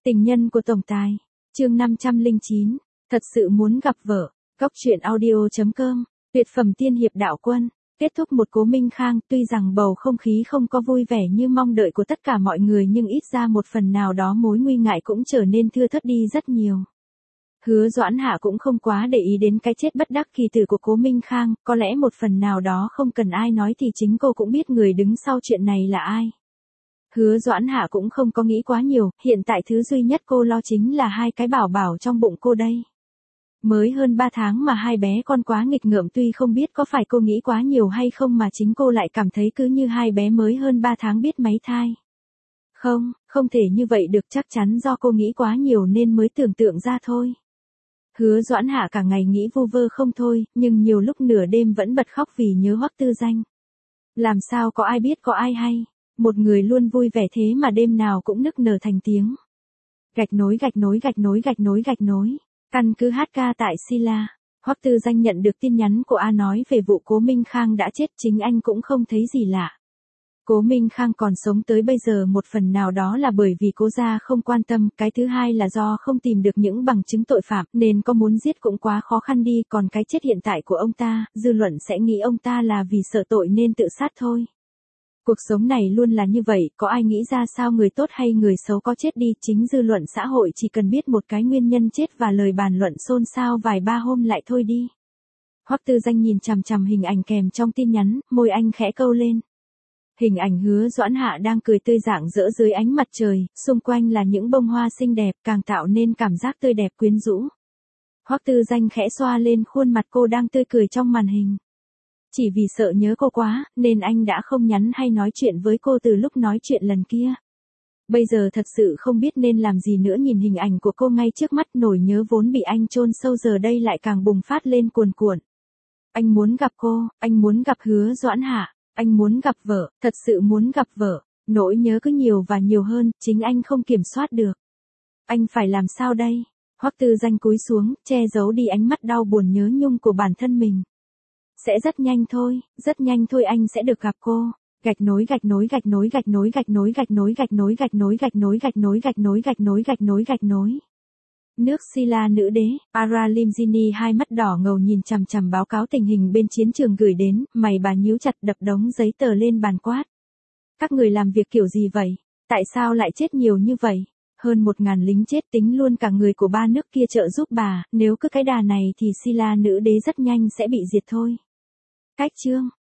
Tình nhân của tổng tài. Chương 509. Thật sự muốn gặp vợ. Góc truyện audio.com. Tuyệt phẩm tiên hiệp đạo quân. Kết thúc một Cố Minh Khang, tuy rằng bầu không khí không có vui vẻ như mong đợi của tất cả mọi người nhưng ít ra một phần nào đó mối nguy ngại cũng trở nên thưa thớt đi rất nhiều. Hứa Doãn Hạ cũng không quá để ý đến cái chết bất đắc kỳ tử của Cố Minh Khang, có lẽ một phần nào đó không cần ai nói thì chính cô cũng biết người đứng sau chuyện này là ai. Hứa Doãn Hạ cũng không có nghĩ quá nhiều, hiện tại thứ duy nhất cô lo chính là hai cái bảo bảo trong bụng cô đây. Mới hơn 3 tháng mà hai bé con quá nghịch ngợm, tuy không biết có phải cô nghĩ quá nhiều hay không mà chính cô lại cảm thấy cứ như hai bé mới hơn 3 tháng biết máy thai. Không thể như vậy được, chắc chắn do cô nghĩ quá nhiều nên mới tưởng tượng ra thôi. Hứa Doãn Hạ cả ngày nghĩ vu vơ không thôi, nhưng nhiều lúc nửa đêm vẫn bật khóc vì nhớ Hoắc Tư Danh. Làm sao có ai biết, có ai hay. Một người luôn vui vẻ thế mà đêm nào cũng nức nở thành tiếng. Gạch nối. Căn cứ HK tại Sila. Hoắc Tư Danh nhận được tin nhắn của A nói về vụ Cố Minh Khang đã chết, chính anh cũng không thấy gì lạ. Cố Minh Khang còn sống tới bây giờ một phần nào đó là bởi vì Cố gia không quan tâm, cái thứ hai là do không tìm được những bằng chứng tội phạm nên có muốn giết cũng quá khó khăn đi, còn cái chết hiện tại của ông ta, dư luận sẽ nghĩ ông ta là vì sợ tội nên tự sát thôi. Cuộc sống này luôn là như vậy, có ai nghĩ ra sao người tốt hay người xấu có chết đi, chính dư luận xã hội chỉ cần biết một cái nguyên nhân chết và lời bàn luận xôn xao vài ba hôm lại thôi đi. Hoắc Tư Danh nhìn chằm chằm hình ảnh kèm trong tin nhắn, môi anh khẽ câu lên. Hình ảnh Hứa Doãn Hạ đang cười tươi rạng rỡ dưới ánh mặt trời, xung quanh là những bông hoa xinh đẹp càng tạo nên cảm giác tươi đẹp quyến rũ. Hoắc Tư Danh khẽ xoa lên khuôn mặt cô đang tươi cười trong màn hình. Chỉ vì sợ nhớ cô quá, nên anh đã không nhắn hay nói chuyện với cô từ lúc nói chuyện lần kia. Bây giờ thật sự không biết nên làm gì nữa, nhìn hình ảnh của cô ngay trước mắt, nỗi nhớ vốn bị anh chôn sâu giờ đây lại càng bùng phát lên cuồn cuộn. Anh muốn gặp cô, anh muốn gặp Hứa Doãn Hạ, anh muốn gặp vợ, thật sự muốn gặp vợ. Nỗi nhớ cứ nhiều và nhiều hơn, chính anh không kiểm soát được. Anh phải làm sao đây? Hoắc Tư Danh cúi xuống, che giấu đi ánh mắt đau buồn nhớ nhung của bản thân mình. Sẽ rất nhanh thôi anh sẽ được gặp cô. Gạch nối. Nước Sila nữ đế, Paralimjini hai mắt đỏ ngầu nhìn chằm chằm báo cáo tình hình bên chiến trường gửi đến, mày bà nhíu chặt đập đống giấy tờ lên bàn quát. Các người làm việc kiểu gì vậy? Tại sao lại chết nhiều như vậy? Hơn 1000 lính chết, tính luôn cả người của ba nước kia trợ giúp bà, nếu cứ cái đà này thì Sila nữ đế rất nhanh sẽ bị diệt thôi. Cách chương